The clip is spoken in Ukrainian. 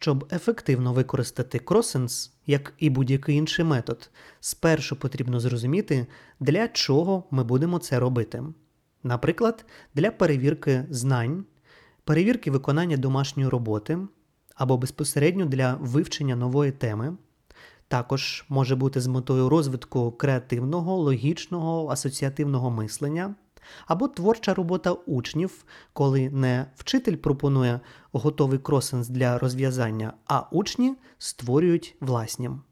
Щоб ефективно використати Crossens, як і будь-який інший метод, спершу потрібно зрозуміти, для чого ми будемо це робити. Наприклад, для перевірки знань, перевірки виконання домашньої роботи або безпосередньо для вивчення нової теми. Також може бути з метою розвитку креативного, логічного, асоціативного мислення, або творча робота учнів, коли не вчитель пропонує готовий кросенс для розв'язання, а учні створюють власні.